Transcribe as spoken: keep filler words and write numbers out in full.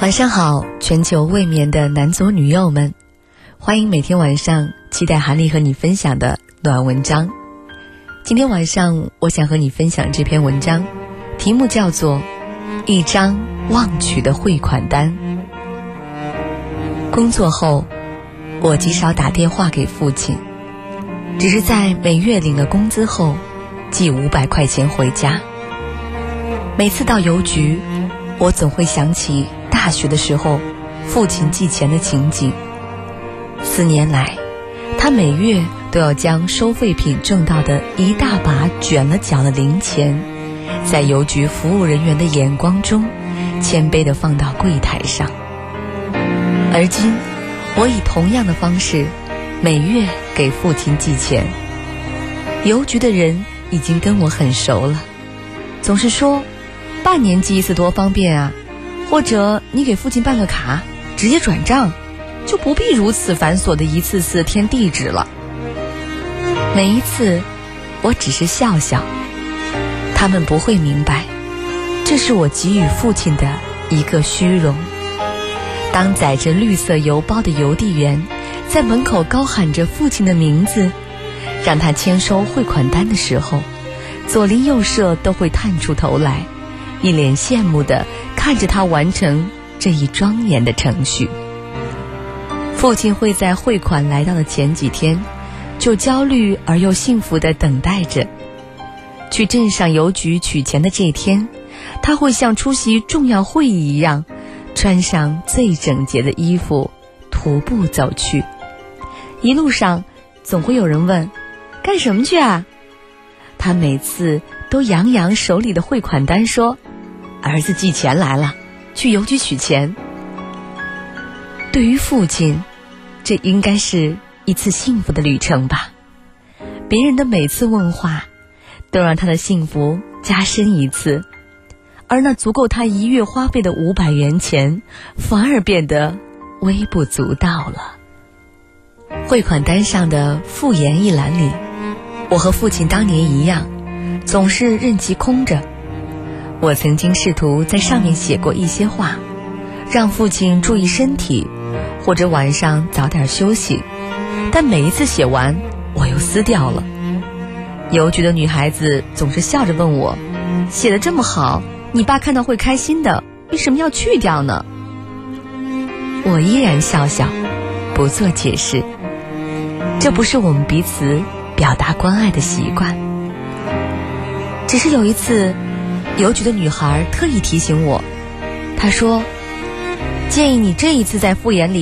晚上好，全球未眠的男左女右们，欢迎每天晚上期待韩丽和你分享的暖文章。今天晚上我想和你分享这篇文章，题目叫做一张忘取的汇款单。工作后，我极少打电话给父亲，只是在每月领了工资后寄五百块钱回家。每次到邮局，我总会想起大学的时候父亲寄钱的情景。四年来，他每月都要将收废品挣到的一大把卷了角的零钱，在邮局服务人员的眼光中谦卑地放到柜台上。而今我以同样的方式每月给父亲寄钱。邮局的人已经跟我很熟了，总是说半年寄一次多方便啊，或者你给父亲办个卡直接转账，就不必如此繁琐的一次次填地址了。每一次我只是笑笑，他们不会明白，这是我给予父亲的一个虚荣。当载着绿色邮包的邮递员在门口高喊着父亲的名字，让他签收汇款单的时候，左邻右舍都会探出头来，一脸羡慕地看着他完成这一庄严的程序。父亲会在汇款来到的前几天就焦虑而又幸福地等待着。去镇上邮局取钱的这天，他会像出席重要会议一样，穿上最整洁的衣服，徒步走去。一路上总会有人问，干什么去啊？他每次都扬扬手里的汇款单说，儿子寄钱来了，去邮局取钱。对于父亲，这应该是一次幸福的旅程吧。别人的每次问话都让他的幸福加深一次，而那足够他一月花费的五百元钱反而变得微不足道了。汇款单上的附言一栏里，我和父亲当年一样，总是任其空着。我曾经试图在上面写过一些话，让父亲注意身体，或者晚上早点休息，但每一次写完我又撕掉了。邮局的女孩子总是笑着问我，写得这么好，你爸看到会开心的，为什么要去掉呢？我依然笑笑，不做解释。这不是我们彼此表达关爱的习惯。只是有一次，邮局的女孩特意提醒我，她说，建议你这一次在复言里